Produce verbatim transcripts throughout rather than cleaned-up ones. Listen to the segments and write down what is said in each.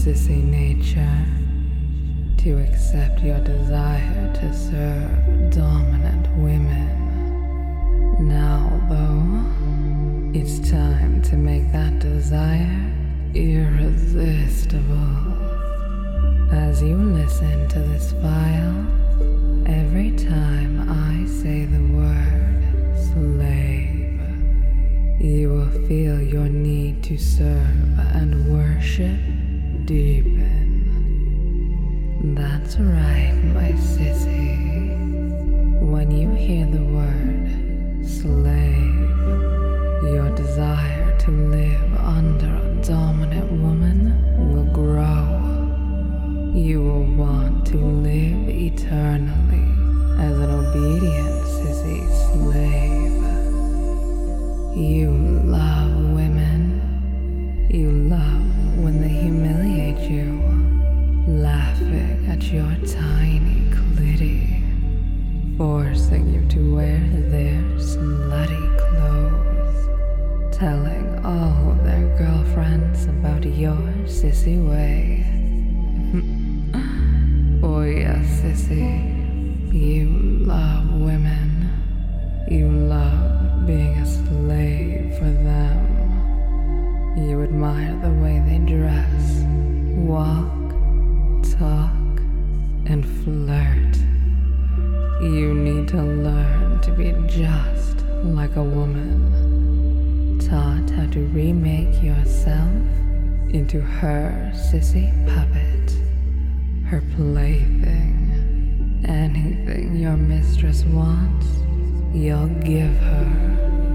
sissy nature, to accept your desire to serve dominant women. Now, though, it's time to make that desire irresistible. As you listen to this file, every time I say the word slave, you will feel your need to serve and worship deepen. That's right, my sissy. When you hear the word slave, your desire to live under a dominant woman will grow. You will want to live eternally as an obedient sissy slave. You love women. You love when they humiliate you, laughing at your tiny clitty, forcing you to wear their slutty clothes, telling all their girlfriends about your sissy way. Oh yes, sissy, you love women. You love being a slave for them. You admire the way they dress, walk, talk, and flirt. You need to learn to be just like a woman, taught how to remake yourself into her sissy puppet, her plaything. Anything your mistress wants, you'll give her.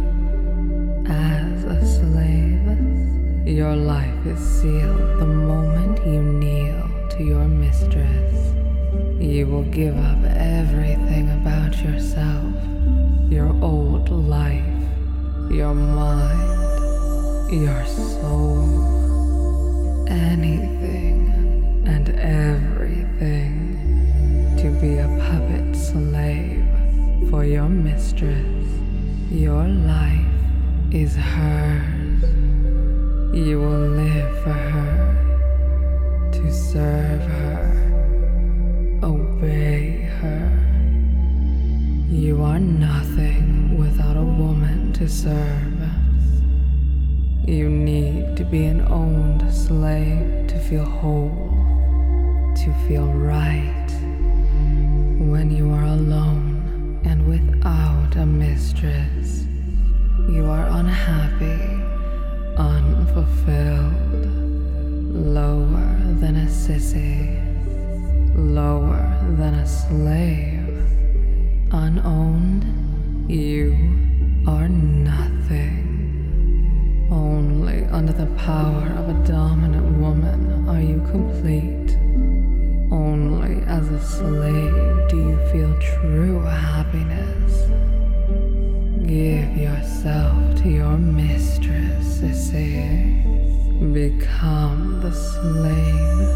As a slave, your life is sealed the moment you kneel to your mistress. You will give up everything about yourself, your old life, your mind, your soul, anything and everything to be a puppet slave for your mistress. Your life is hers. You will live for her, to serve her, obey her. You are nothing without a woman to serve. You need to be an owned slave to feel whole, to feel right. When you are alone and without a mistress, you are unhappy, unfulfilled, lower than a sissy, lower than a slave, unowned. You are nothing. Only under the power of a dominant woman are you complete. Only as a slave do you feel true happiness. Give yourself to your mistress, sissy. Become the slave